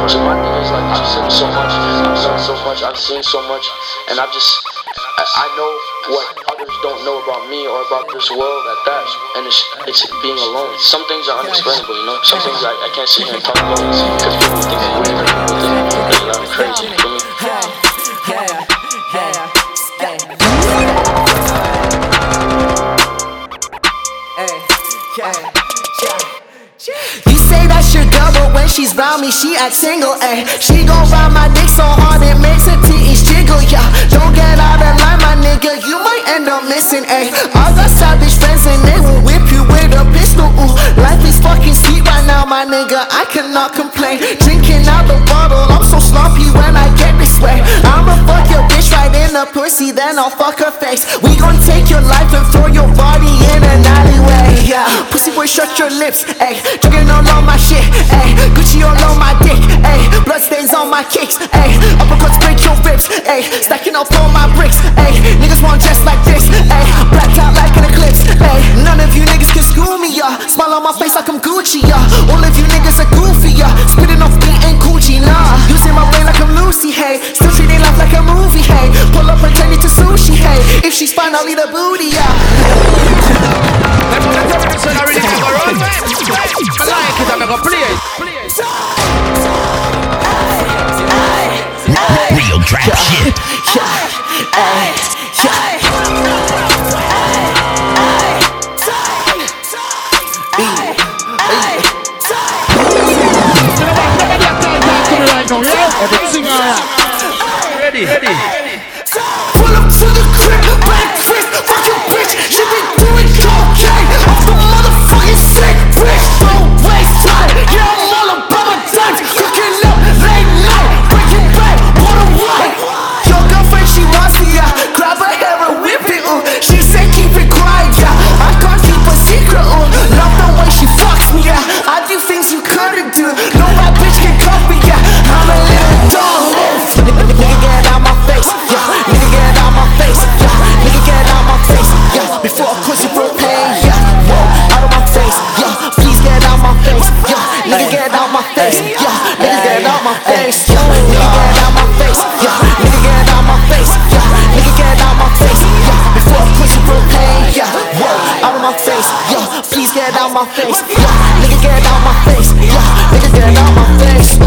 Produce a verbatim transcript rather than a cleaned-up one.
So my thing is like, I've seen so much, I've done so much, I've seen so much, and I've just, I, I know what others don't know about me or about this world at that, and it's it's being alone. Some things are unexplainable, you know. Some things I, I can't sit here and talk about because people think I'm weird, people think that I'm crazy. You feel me? Yeah, yeah, you say that's your girl, but when she's round me, she acts single, ayy. She gon' ride my dick so hard it makes her titties jiggle, yeah. Don't get out of line, my nigga, you might end up missing, ayy. I got savage friends and they will whip you with a pistol, ooh. Life is fucking sweet right now, my nigga, I cannot complain. Drinking out the bottle, I'm so sloppy when I get this way. I'ma fuck your bitch right in the pussy, then I'll fuck her face. We gon' take your life and throw your body in an alleyway, yeah. Pussy boy, shut your lips, ayy. Drinking all on my shit, ayy. Gucci all on my dick, ayy. Bloodstains on my kicks, ayy. Uppercuts break your ribs, ayy. Stacking up all my bricks, ayy. Niggas want dress like this, ayy. Blacked out like an eclipse, ayy. None of you niggas can school me, yeah. Smile on my face like I'm Gucci, yeah. All of you niggas are goofy, yeah. Spitting off beat and Gucci, nah. Using my brain like I'm Lucy, hey. Still treating life like a movie, hey. Pull up pretending to sushi, hey. If she's fine, I'll eat a booty, yeah. Real trap shit. Ready, ready. Pull up to the crib, back Chris, fuck your bitch. She been doing cocaine. I'm a motherfucking sick bitch. Don't waste time. Yeah, I'm all about my time. Cooking up late night, breaking back, water white. Your girlfriend, she wants me, yeah. Grab her hair and whip it, ooh. She said keep it quiet, yeah. I can't keep a secret, ooh. Love the way she fucks me, yeah. I do things you couldn't do. No bad bitch can cuff me, yeah. I'm a little dog. Nigga get out my face, yeah. Nigga get out my face, yeah. Nigga get out my face, yeah. Before I cause you broke pain, yeah. Whoa, out of my face, yeah. Please get out my face, yeah. Nigga get out my face, yeah. Nigga get out my face, yeah. Nigga get out my face, yeah. Nigga get out my face, yeah. Nigga get out my face, yeah. Before I cause you broke pain, yeah. Whoa, out of my face, yeah. Please get out my face, yeah. Nigga get out my face, yeah. Nigga get out my face.